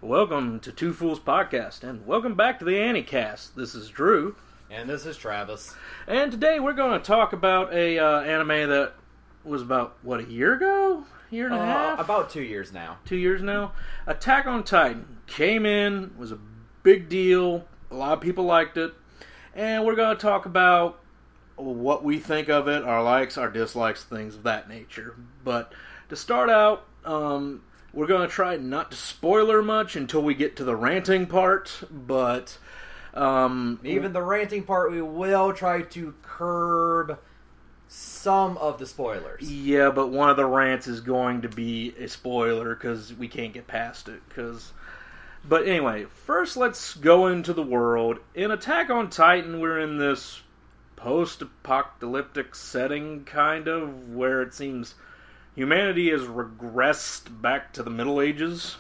Welcome to Two Fools Podcast, and welcome back to the Anticast. This is Drew. And this is Travis. And today we're going to talk about a anime that was about, a year ago? Year and a half? About 2 years now. 2 years now? Attack on Titan. Came in, was a big deal, a lot of people liked it, and we're going to talk about what we think of it, our likes, our dislikes, things of that nature. But to start out, we're going to try not to spoiler much until we get to the ranting part, but even the ranting part, we will try to curb some of the spoilers. Yeah, but one of the rants is going to be a spoiler because we can't get past it. But anyway, first let's go into the world. In Attack on Titan, we're in this post-apocalyptic setting, kind of, where it seems humanity has regressed back to the Middle Ages.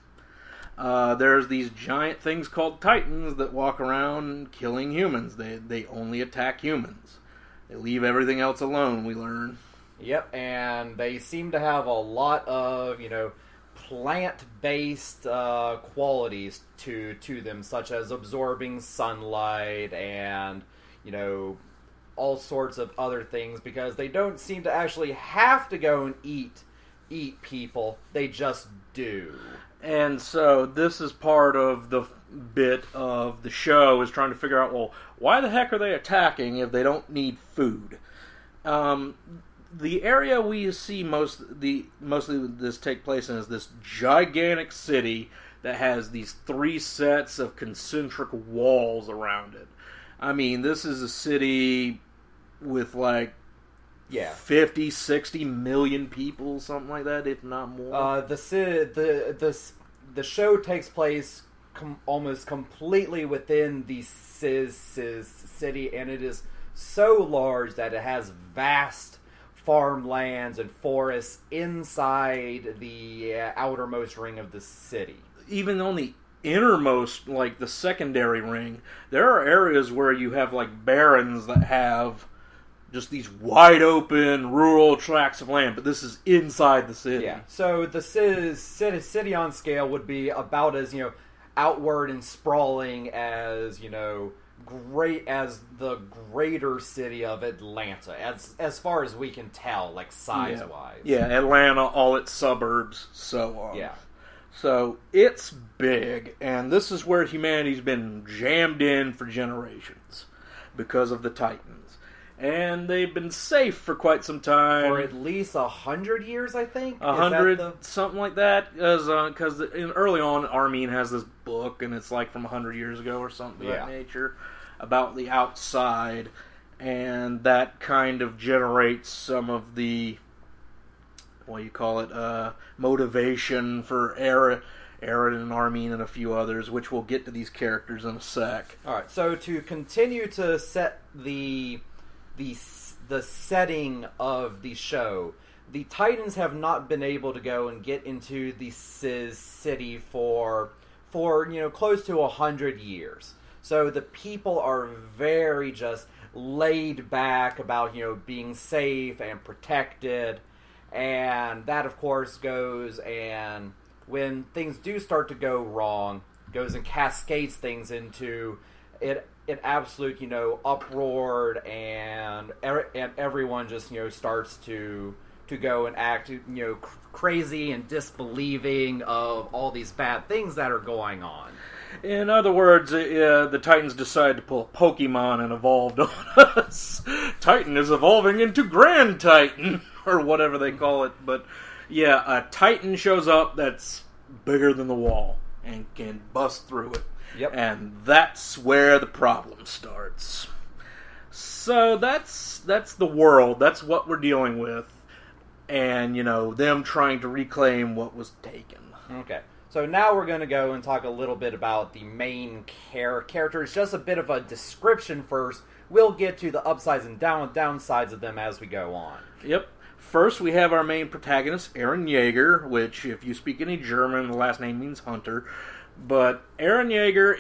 There's these giant things called Titans that walk around killing humans. They only attack humans. They leave everything else alone, we learn. Yep, and they seem to have a lot of, plant-based qualities to them, such as absorbing sunlight and, all sorts of other things, because they don't seem to actually have to go and eat people. They just do. And so this is part of the bit of the show, is trying to figure out, well, why the heck are they attacking if they don't need food? The area we see mostly this take place in is this gigantic city that has these 3 sets of concentric walls around it. I mean, this is a city with 50, 60 million people, something like that, if not more. The show takes place almost completely within the city, and it is so large that it has vast farmlands and forests inside the outermost ring of the city. Even on the innermost, the secondary ring, there are areas where you have barrens that have just these wide open rural tracts of land, but this is inside the city. Yeah. So the city on scale would be about as outward and sprawling as great as the greater city of Atlanta, as far as we can tell, size wise. Yeah, Atlanta, all its suburbs, so on. Yeah. So it's big, and this is where humanity's been jammed in for generations because of the Titans. And they've been safe for quite some time. For at least 100 years, I think. 100, something like that. Because early on, Armin has this book, and it's from 100 years ago or something of that nature, about the outside. And that kind of generates some of the, motivation for Eren and Armin and a few others, which we'll get to these characters in a sec. Alright, so to continue to set the setting of the show, the Titans have not been able to go and get into the city for close to 100 years. So the people are very just laid back about being safe and protected, and that of course goes, and when things do start to go wrong, goes and cascades things into an absolute, uproar, and everyone just, starts to go and act, crazy and disbelieving of all these bad things that are going on. In other words, the Titans decided to pull a Pokemon and evolved on us. Titan is evolving into Grand Titan, or whatever they call it. But yeah, a Titan shows up that's bigger than the wall and can bust through it. Yep. And that's where the problem starts. So that's the world. That's what we're dealing with. And, them trying to reclaim what was taken. Okay. So now we're going to go and talk a little bit about the main characters. Just a bit of a description first. We'll get to the upsides and downsides of them as we go on. Yep. First, we have our main protagonist, Eren Yeager, which, if you speak any German, the last name means hunter. But Eren Yeager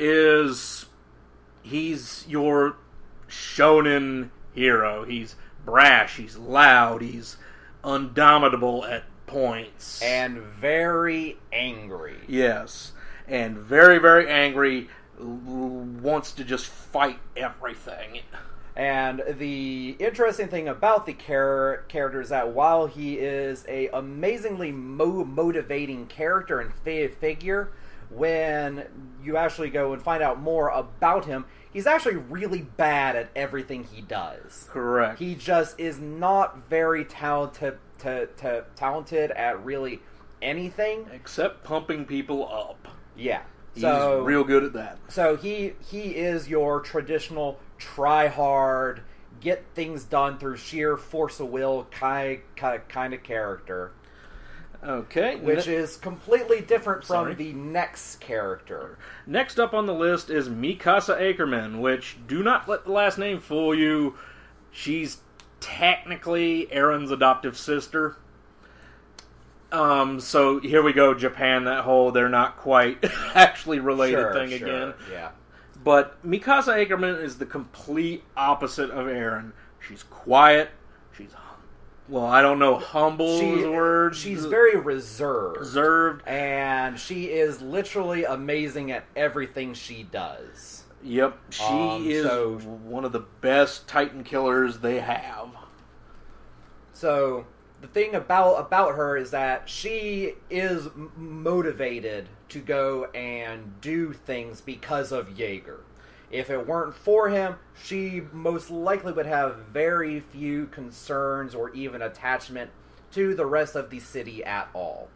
he's your shonen hero. He's brash, he's loud, he's undomitable at points. And very angry. Yes. and very, very angry, wants to just fight everything. And the interesting thing about the character is that while he is a amazingly motivating character and figure, when you actually go and find out more about him, he's actually really bad at everything he does. Correct. He just is not very talented at really anything Except pumping people up. Yeah. He's real good at that. So he is your traditional try hard, get things done through sheer force of will kind of character. Okay. Which is completely different from the next character. Next up on the list is Mikasa Ackerman, which, do not let the last name fool you. She's technically Aaron's adoptive sister. So here we go, Japan, that whole they're not quite actually related thing again. Yeah. But Mikasa Ackerman is the complete opposite of Aaron. She's quiet. She's, well, I don't know, humble is the word. She's very reserved. Reserved. And she is literally amazing at everything she does. Yep. She is one of the best Titan killers they have. So the thing about her is that she is motivated to go and do things because of Jaeger. If it weren't for him, she most likely would have very few concerns or even attachment to the rest of the city at all.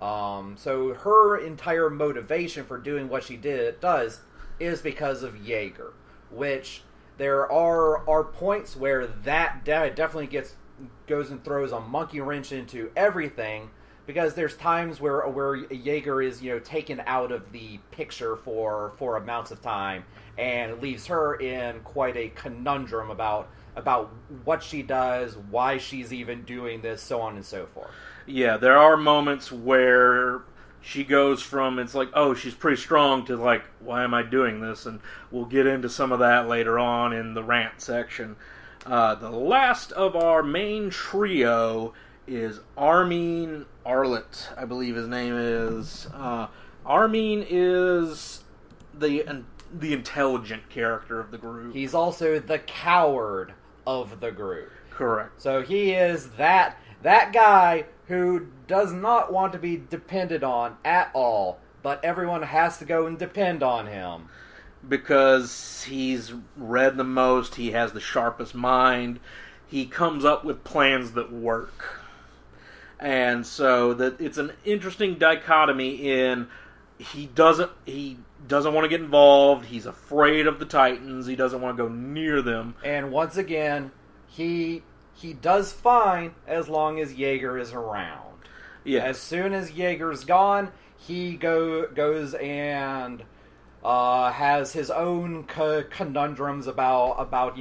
So her entire motivation for doing what she does is because of Jaeger, which there are points where that definitely goes and throws a monkey wrench into everything, because there's times where Jaeger is taken out of the picture for amounts of time, and leaves her in quite a conundrum about what she does, why she's even doing this, so on and so forth. Yeah, there are moments where she goes from, it's like, oh, she's pretty strong, to like, why am I doing this? And we'll get into some of that later on in the rant section. The last of our main trio is Armin Arlet, I believe his name is. Armin is the intelligent character of the group. He's also the coward of the group. Correct. So he is that guy who does not want to be depended on at all, but everyone has to go and depend on him. Because he's read the most, he has the sharpest mind, he comes up with plans that work. And so that it's an interesting dichotomy in he doesn't want to get involved, he's afraid of the Titans, he doesn't want to go near them. And once again, he does fine as long as Jaeger is around. Yeah. As soon as Jaeger's gone, he goes and has his own conundrums about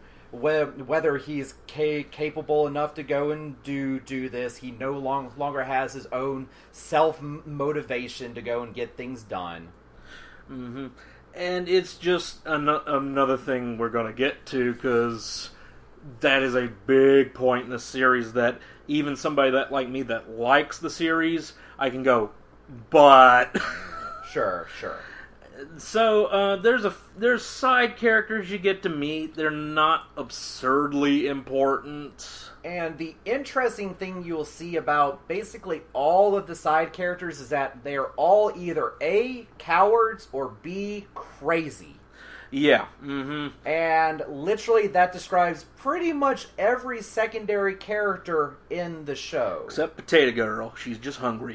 whether he's capable enough to go and do this. He no longer has his own self-motivation to go and get things done. Mm-hmm. And it's just another thing we're going to get to, because that is a big point in the series that even somebody that like me that likes the series, I can go, but... Sure. So, there's side characters you get to meet. They're not absurdly important. And the interesting thing you'll see about basically all of the side characters is that they're all either A, cowards, or B, crazy. Yeah. Mm-hmm. And literally that describes pretty much every secondary character in the show. Except Potato Girl. She's just hungry.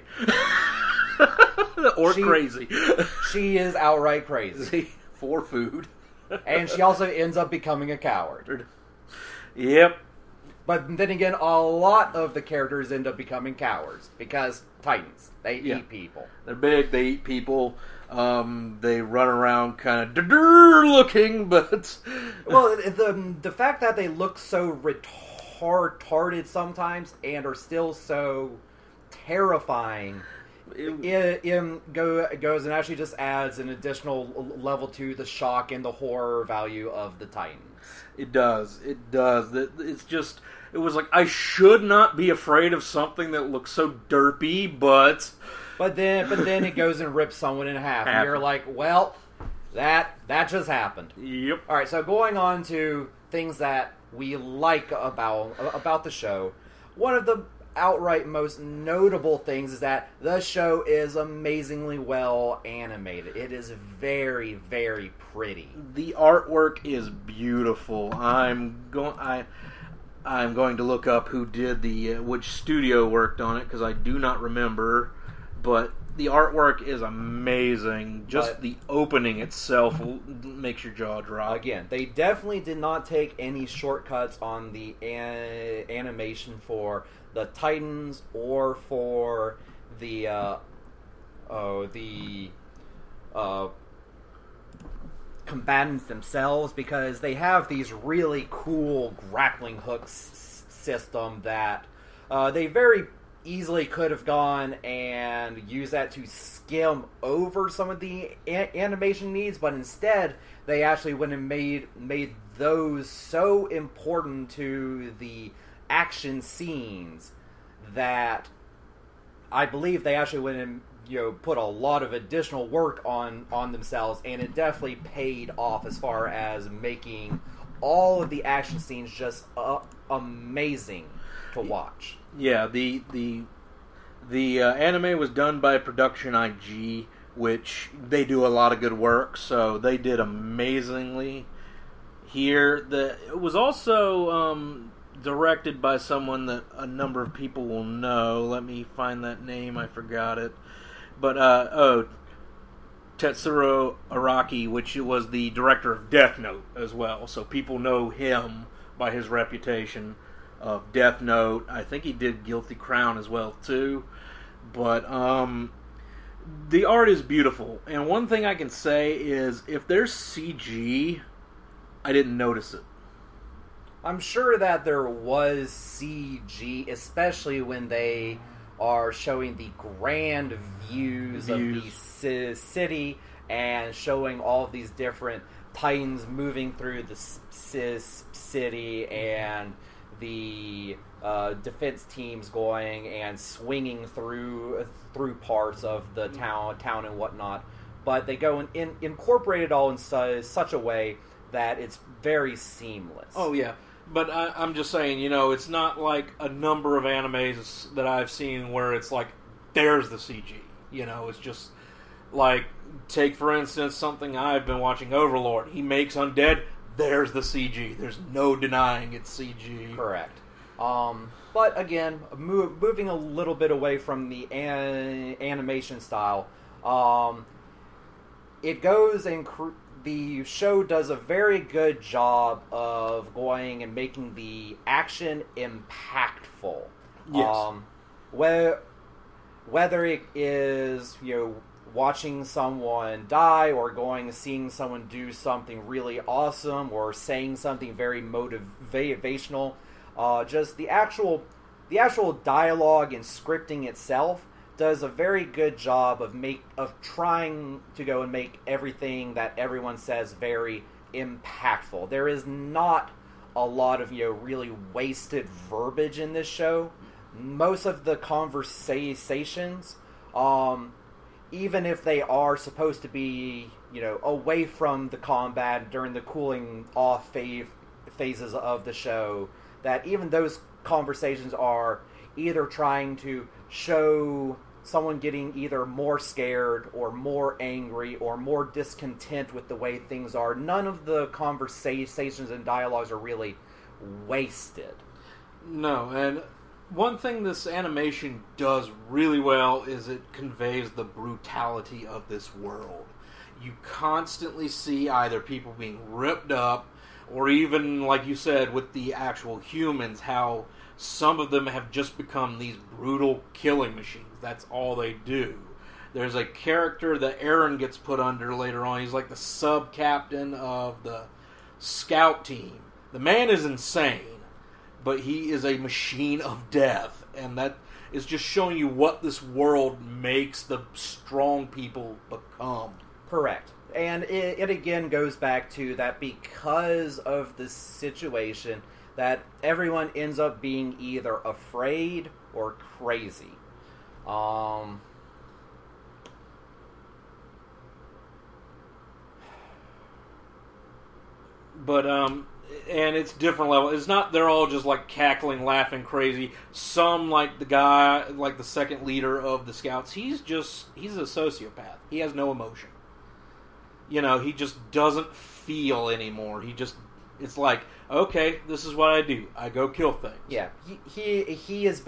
Or crazy. She is outright crazy. For food. And she also ends up becoming a coward. Yep. But then again, a lot of the characters end up becoming cowards, because Titans, they eat people. They're big, they eat people. They run around kind of looking, but... Well, the fact that they look so retarded sometimes and are still so terrifying... goes and actually just adds an additional level to the shock and the horror value of the Titans. It does. It's just... It was like, I should not be afraid of something that looks so derpy, but But then it goes and rips someone in half, and you're like, well, that just happened. Yep. All right, so going on to things that we like about the show, one of the outright most notable things is that the show is amazingly well animated. It is very, very pretty. The artwork is beautiful. I'm going to look up who did which studio worked on it, because I do not remember. But the artwork is amazing. Just the opening itself makes your jaw drop. Again, they definitely did not take any shortcuts on the animation for the Titans or for the combatants themselves, because they have these really cool grappling hooks system that they very easily could have gone and used that to skim over some of the animation needs, but instead they actually went and made those so important to the action scenes that I believe they actually went and put a lot of additional work on themselves, and it definitely paid off as far as making all of the action scenes just amazing to watch. Yeah, the anime was done by Production IG, which they do a lot of good work, so they did amazingly here. It was also directed by someone that a number of people will know. Let me find that name, I forgot it. But, Tetsuro Araki, which was the director of Death Note as well, so people know him by his reputation of Death Note. I think he did Guilty Crown as well, too. But, the art is beautiful. And one thing I can say is, if there's CG, I didn't notice it. I'm sure that there was CG, especially when they are showing the grand views of the city and showing all of these different Titans moving through the city and the defense teams going and swinging through parts of the town and whatnot. But they go and incorporate it all in such a way that it's very seamless. Oh, yeah. But I'm just saying, it's not like a number of animes that I've seen where it's like, there's the CG. It's just like, take for instance something I've been watching, Overlord. He makes undead, there's the CG. There's no denying it's CG. Correct. But again, moving a little bit away from the animation style, it goes and the show does a very good job of going and making the action impactful. Yes. Whether it is watching someone die, or going and seeing someone do something really awesome, or saying something very motivational, just the actual dialogue and scripting itself does a very good job of trying to go and make everything that everyone says very impactful. There is not a lot of really wasted verbiage in this show. Most of the conversations, even if they are supposed to be away from the combat during the cooling off phases of the show, that even those conversations are either trying to show someone getting either more scared or more angry or more discontent with the way things are. None of the conversations and dialogues are really wasted. No, and one thing this animation does really well is it conveys the brutality of this world. You constantly see either people being ripped up, or even, like you said, with the actual humans, how some of them have just become these brutal killing machines. That's all they do. There's a character that Aaron gets put under later on. He's like the sub-captain of the scout team. The man is insane, but he is a machine of death. And that is just showing you what this world makes the strong people become. Correct. And it again goes back to that because of the situation, that everyone ends up being either afraid or crazy. But and it's different level. It's not they're all just like cackling, laughing, crazy. Some like the guy, like the second leader of the Scouts, he's a sociopath. He has no emotion. He just doesn't feel anymore. It's like, okay, this is what I do. I go kill things. Yeah, he is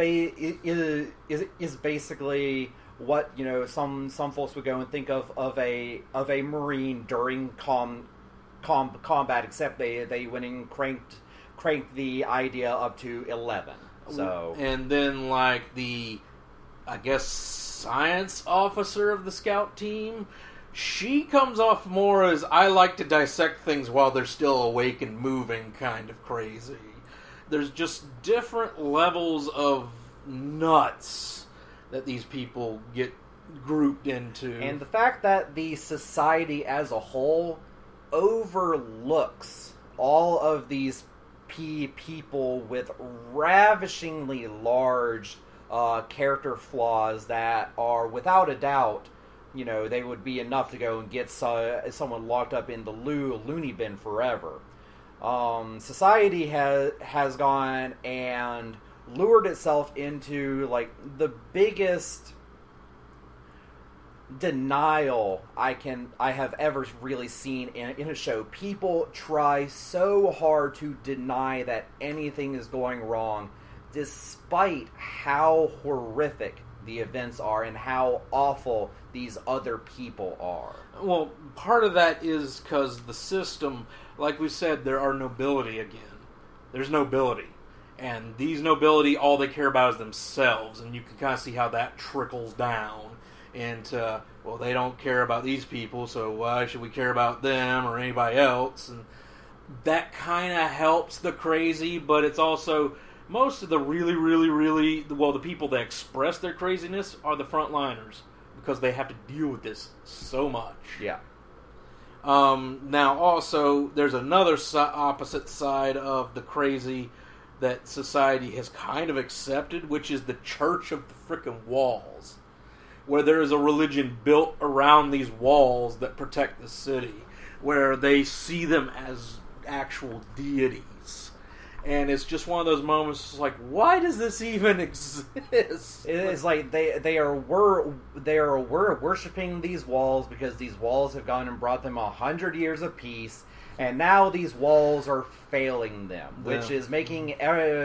basically what some folks would go and think of a Marine during combat, except they went and cranked the idea up to 11. So and then like the, I guess, science officer of the Scout team. She comes off more as I like to dissect things while they're still awake and moving kind of crazy. There's just different levels of nuts that these people get grouped into. And the fact that the society as a whole overlooks all of these people with ravishingly large character flaws that are, without a doubt, they would be enough to go and get someone locked up in the loony bin forever. Society has gone and lured itself into like the biggest denial I have ever really seen in a show. People try so hard to deny that anything is going wrong, despite how horrific the events are and how awful these other people are. Well, part of that is because the system, like we said, there are nobility again. There's nobility. And these nobility, all they care about is themselves. And you can kind of see how that trickles down into, well, they don't care about these people, so why should we care about them or anybody else? And that kind of helps the crazy, but it's also, most of the really, really, really, the people that express their craziness are the frontliners, because they have to deal with this so much. Yeah. Now, also, there's another opposite side of the crazy that society has kind of accepted, which is the Church of the Frickin' Walls, where there is a religion built around these walls that protect the city, where they see them as actual deities. And it's just one of those moments, like, why does this even exist? It's like they are worshiping these walls because these walls have gone and brought them 100 years of peace, and now these walls are failing them, which is making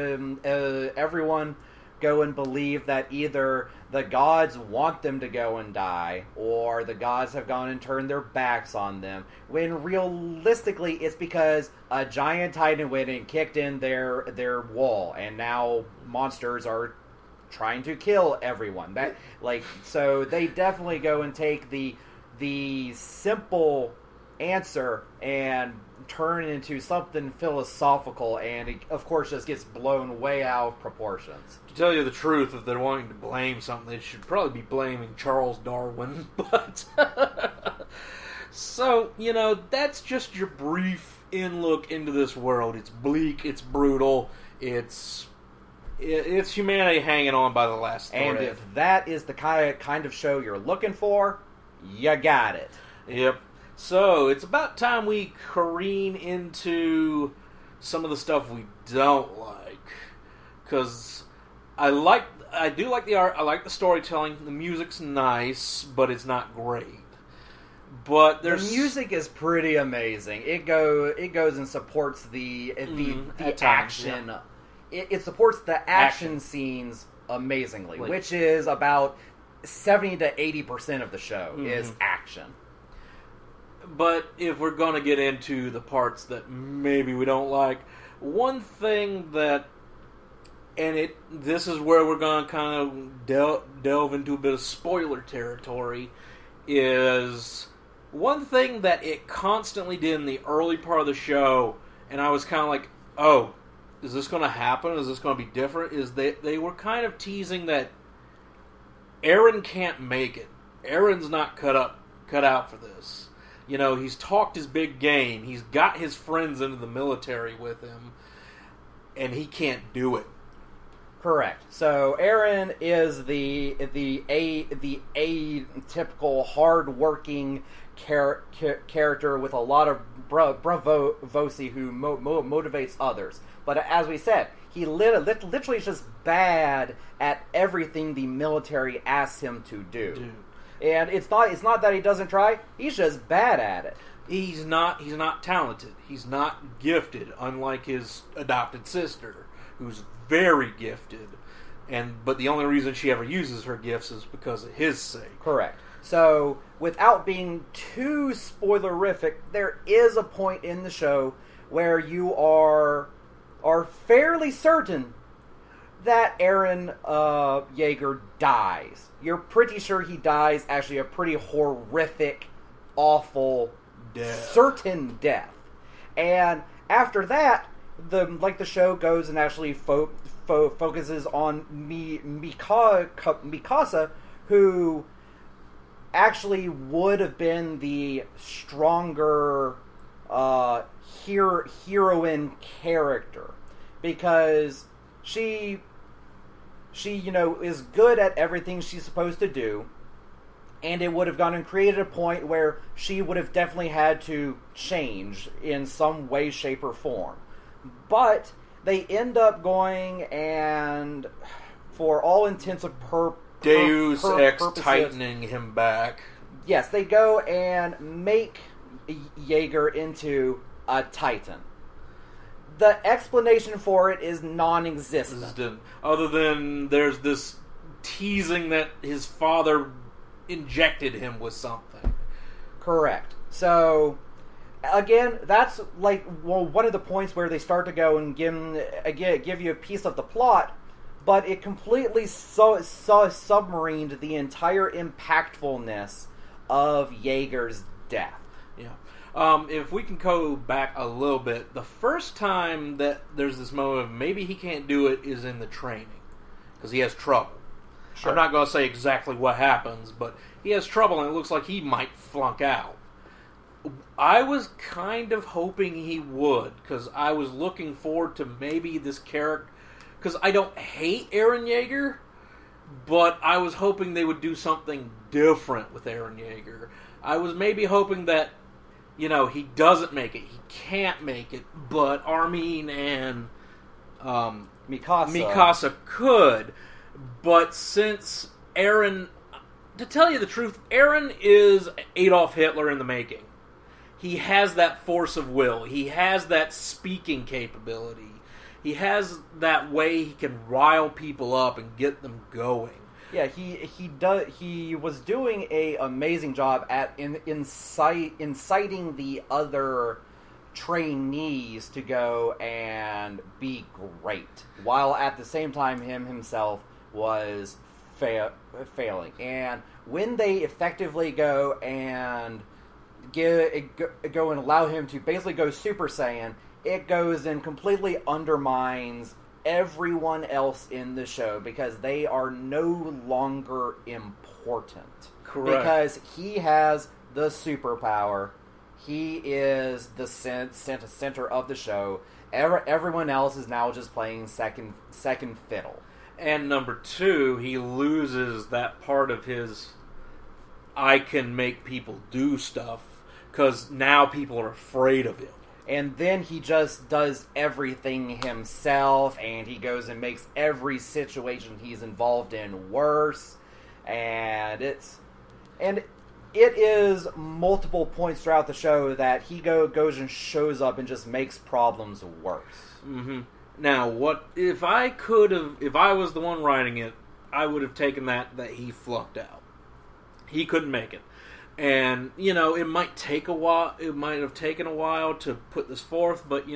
everyone go and believe that either the gods want them to go and die, or the gods have gone and turned their backs on them, when realistically it's because a giant titan went and kicked in their wall, and now monsters are trying to kill everyone. So they definitely go and take the simple answer and turn it into something philosophical, and it, of course, just gets blown way out of proportions. To tell you the truth, if they're wanting to blame something, they should probably be blaming Charles Darwin. But so, that's just your brief in-look into this world. It's bleak, it's brutal, it's humanity hanging on by the last thread. And if that is the kind of show you're looking for, you got it. Yep. So, it's about time we careen into some of the stuff we don't like. Because I do like the art, I like the storytelling, the music's nice, but it's not great. But the music is pretty amazing. It goes and supports the action. Yeah. It supports the action scenes amazingly, which is about 70 to 80% of the show is action. But if we're going to get into the parts that maybe we don't like, one thing that, and this is where we're going to kind of delve into a bit of spoiler territory, is one thing that it constantly did in the early part of the show, and I was kind of like, oh, is this going to happen? Is this going to be different? Is they were kind of teasing that Eren can't make it. Eren's not cut out for this. He's talked his big game. He's got his friends into the military with him, and he can't do it. Correct. So Eren is the atypical hard-working character with a lot of bravosity who motivates others. But as we said, he literally is just bad at everything the military asks him to do. And it's not that he doesn't try; he's just bad at it. He's not talented. He's not gifted, unlike his adopted sister, who's very gifted. But the only reason she ever uses her gifts is because of his sake. Correct. So, without being too spoilerific, there is a point in the show where you are fairly certain that Eren Yeager dies. You're pretty sure he dies actually a pretty horrific, awful, certain death. And after that, the show goes and actually focuses on Mikasa, who actually would have been the stronger heroine character, because she is good at everything she's supposed to do, and it would have gone and created a point where she would have definitely had to change in some way, shape, or form. But they end up going and, for all intents and purposes, Deus Ex tightening him back. Yes, they go and make Yeager into a Titan. The explanation for it is non-existent. Other than there's this teasing that his father injected him with something. Correct. So, again, that's one of the points where they start to go and give you a piece of the plot, but it completely submarined the entire impactfulness of Yeager's death. Yeah. If we can go back a little bit, the first time that there's this moment of maybe he can't do it is in the training, because he has trouble. Sure. I'm not going to say exactly what happens, but he has trouble and it looks like he might flunk out. I was kind of hoping he would, because I was looking forward to maybe this character, because I don't hate Eren Yeager, but I was hoping they would do something different with Eren Yeager. I was maybe hoping that, he doesn't make it, he can't make it, but Armin and Mikasa could. But since Eren, to tell you the truth, Eren is Adolf Hitler in the making. He has that force of will. He has that speaking capability. He has that way he can rile people up and get them going. Yeah, he was doing an amazing job at inciting the other trainees to go and be great, while at the same time himself was failing. And when they effectively go and allow him to basically go Super Saiyan, it goes and completely undermines everyone else in the show, because they are no longer important. Correct. Because he has the superpower. He is the center of the show. Everyone else is now just playing second fiddle. And number two, he loses that part of his I can make people do stuff, because now people are afraid of him. And then he just does everything himself, and he goes and makes every situation he's involved in worse. And it is multiple points throughout the show that he goes and shows up and just makes problems worse. Mm-hmm. Now, what if I was the one writing it, I would have taken that he flunked out. He couldn't make it. And, it might take a while. It might have taken a while to put this forth, but,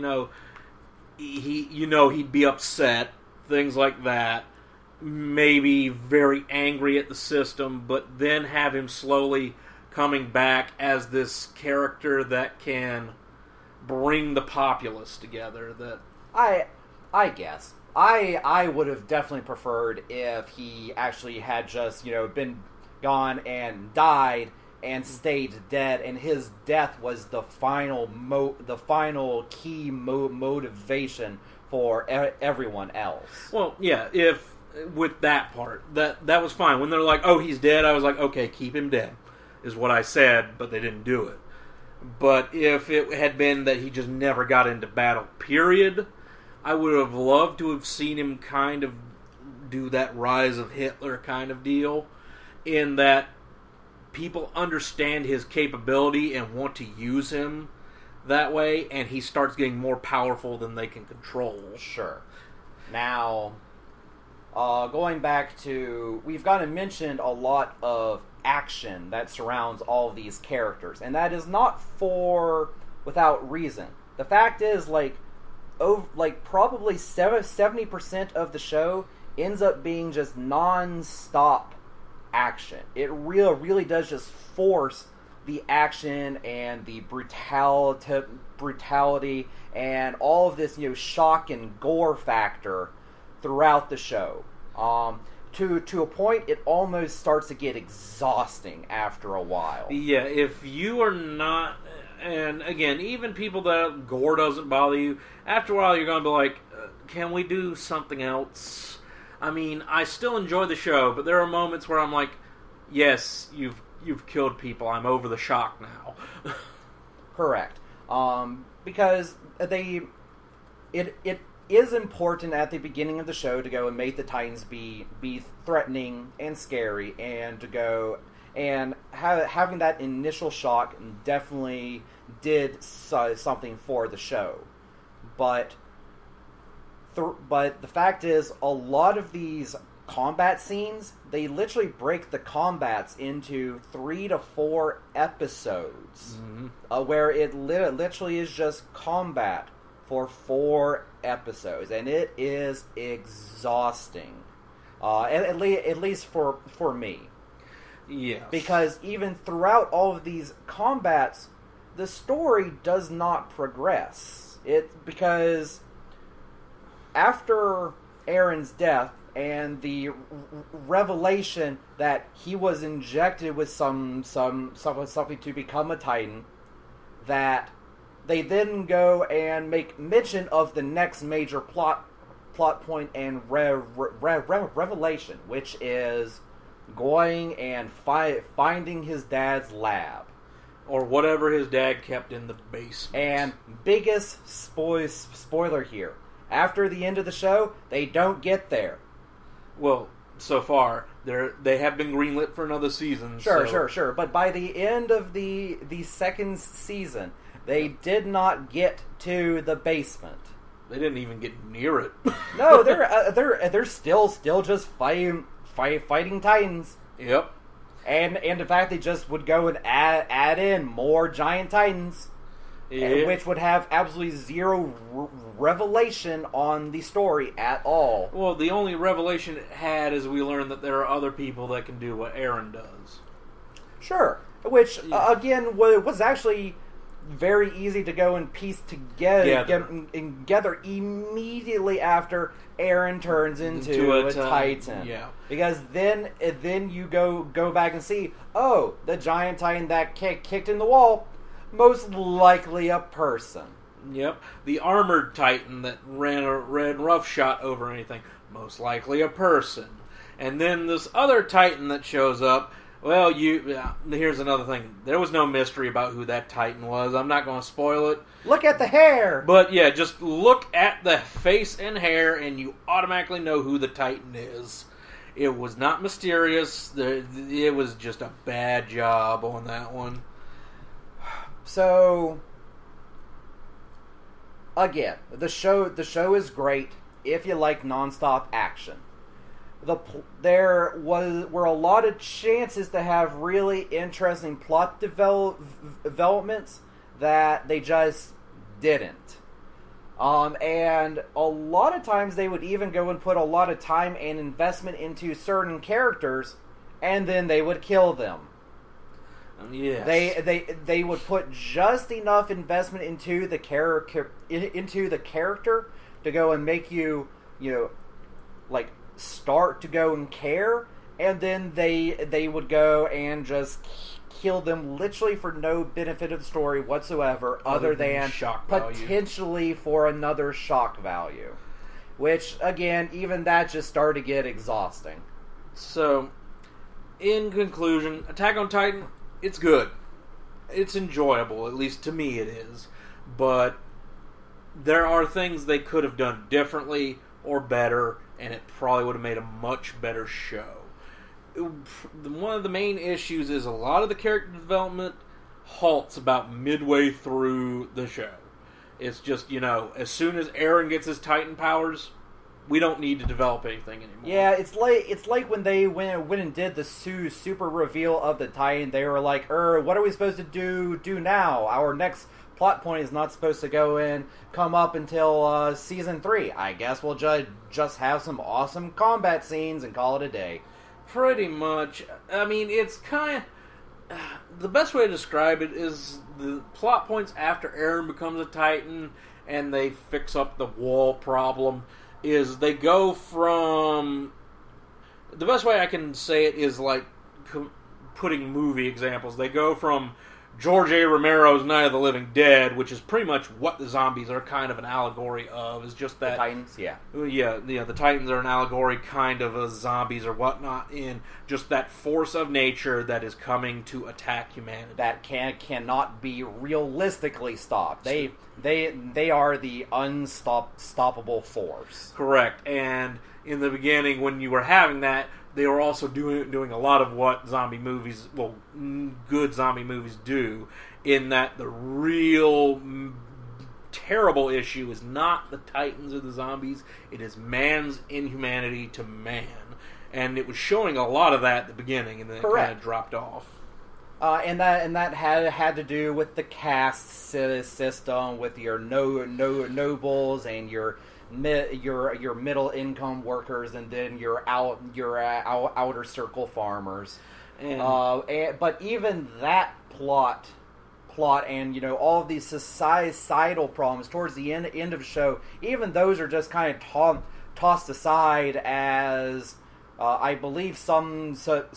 he'd be upset, things like that. Maybe very angry at the system, but then have him slowly coming back as this character that can bring the populace together. That I guess. I would have definitely preferred if he actually had just, been gone and died and stayed dead, and his death was the final key motivation for everyone else. Well, yeah, if with that part, that was fine. When they're like, "Oh, he's dead," I was like, "Okay, keep him dead," is what I said, but they didn't do it. But if it had been that he just never got into battle, period, I would have loved to have seen him kind of do that Rise of Hitler kind of deal, in that people understand his capability and want to use him that way, and he starts getting more powerful than they can control. Sure. Now, going back to... We've got to mention a lot of action that surrounds all of these characters, and that is not without reason. The fact is, probably 70% of the show ends up being just non-stop action. It really does just force the action and the brutality and all of this, shock and gore factor throughout the show. To a point, it almost starts to get exhausting after a while. Yeah, if you are not... And again, even people that gore doesn't bother you, after a while you're going to be like, can we do something else? I mean, I still enjoy the show, but there are moments where I'm like, yes, you've killed people. I'm over the shock now. Correct. Because it is important at the beginning of the show to go and make the Titans be threatening and scary, and to go and having that initial shock definitely did something for the show. But the fact is, a lot of these combat scenes, they literally break the combats into 3 to 4 episodes, where it literally is just combat for 4 episodes, and it is exhausting. At least for me. Yeah. Because even throughout all of these combats, the story does not progress. Because after Aaron's death and the revelation that he was injected with something to become a Titan, that they then go and make mention of the next major plot point and revelation, which is going and finding his dad's lab. Or whatever his dad kept in the basement. And biggest spoiler here. After the end of the show, they don't get there. Well, so far, they have been greenlit for another season. Sure. But by the end of the second season, they did not get to the basement. They didn't even get near it. No, they're still just fighting Titans. Yep. And in fact, they just would go and add in more giant Titans, which would have absolutely zero revelation on the story at all. Well, the only revelation it had is we learned that there are other people that can do what Aaron does. Sure. Which, again, was actually very easy to go and piece together immediately after Aaron turns into a Titan. Yeah. Because then you go back and see, oh, the giant Titan that kicked in the wall, most likely a person. Yep. The armored Titan that ran roughshod over anything, most likely a person. And then this other Titan that shows up, well, here's another thing. There was no mystery about who that Titan was. I'm not going to spoil it. Look at the hair! But yeah, just look at the face and hair and you automatically know who the Titan is. It was not mysterious. It was just a bad job on that one. So, again, the show is great if you like nonstop action. There were a lot of chances to have really interesting plot developments that they just didn't. And a lot of times they would even go and put a lot of time and investment into certain characters, and then they would kill them. Yes. They would put just enough investment into the character to go and make you start to go and care, and then they would go and just kill them literally for no benefit of the story whatsoever, other than shock value. potentially for another shock value. Which, again, even that just started to get exhausting. So, in conclusion, Attack on Titan, it's good. It's enjoyable, at least to me it is. But there are things they could have done differently or better, and it probably would have made a much better show. One of the main issues is a lot of the character development halts about midway through the show. It's just, as soon as Eren gets his Titan powers, we don't need to develop anything anymore. Yeah, it's like when they went and did the super reveal of the Titan, they were like, what are we supposed to do now? Our next plot point is not supposed to come up until season 3. I guess we'll just have some awesome combat scenes and call it a day. Pretty much. I mean, it's kind of... the best way to describe it is the plot points after Eren becomes a Titan and they fix up the wall problem is they go from... The best way I can say it is like putting movie examples. They go from George A. Romero's Night of the Living Dead, which is pretty much what the zombies are kind of an allegory of, is just that... The Titans, yeah. Yeah, the Titans are an allegory kind of as zombies or whatnot in just that force of nature that is coming to attack humanity. That cannot be realistically stopped. They are the unstoppable force. Correct. And in the beginning, when you were having that, they were also doing a lot of what zombie movies, good zombie movies do, in that the real terrible issue is not the Titans or the zombies, it is man's inhumanity to man. And it was showing a lot of that at the beginning, and then it kind of dropped off. And that had to do with the caste system, with your nobles and your middle income workers, and then your outer circle farmers. But even that plot, and all of these societal problems towards the end of the show, even those are just kind of tossed aside as I believe someone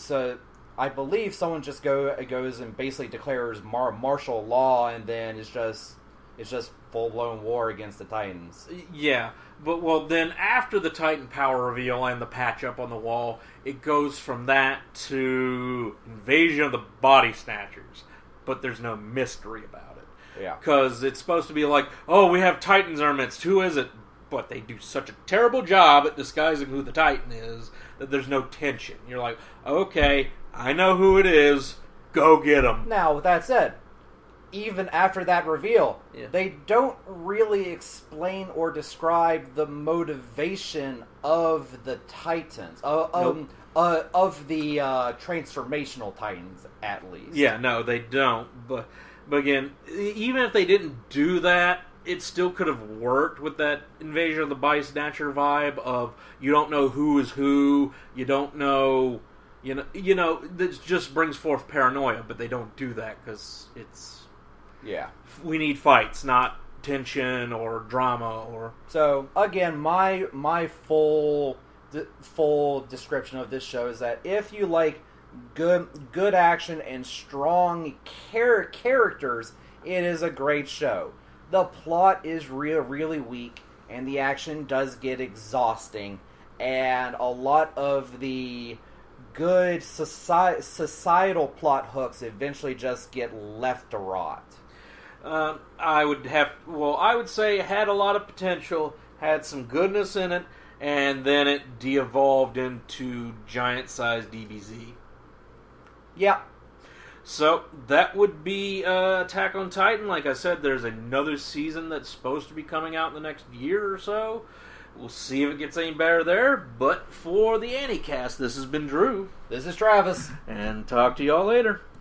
just goes and basically declares martial law, and then it's just full-blown war against the Titans. Yeah, but then after the Titan power reveal and the patch-up on the wall, it goes from that to invasion of the Body Snatchers. But there's no mystery about it. Yeah. Because it's supposed to be like, oh, we have Titans in our midst. Who is it? But they do such a terrible job at disguising who the Titan is that there's no tension. You're like, okay, I know who it is. Go get him. Now, with that said, even after that reveal, they don't really explain or describe the motivation of the Titans, of the transformational Titans, at least. Yeah, no, they don't. But again, even if they didn't do that, it still could have worked with that Invasion of the Body Snatcher vibe of you don't know who is who, you don't know, this just brings forth paranoia, but they don't do that because it's... Yeah. We need fights, not tension or drama or... So, again, my full description of this show is that if you like good action and strong characters, it is a great show. The plot is really weak, and the action does get exhausting, and a lot of the good societal plot hooks eventually just get left to rot. I would say it had a lot of potential, had some goodness in it, and then it de-evolved into giant-sized DBZ. Yeah. So, that would be Attack on Titan. Like I said, there's another season that's supposed to be coming out in the next year or so. We'll see if it gets any better there. But for the Anticast, this has been Drew. This is Travis. And talk to y'all later.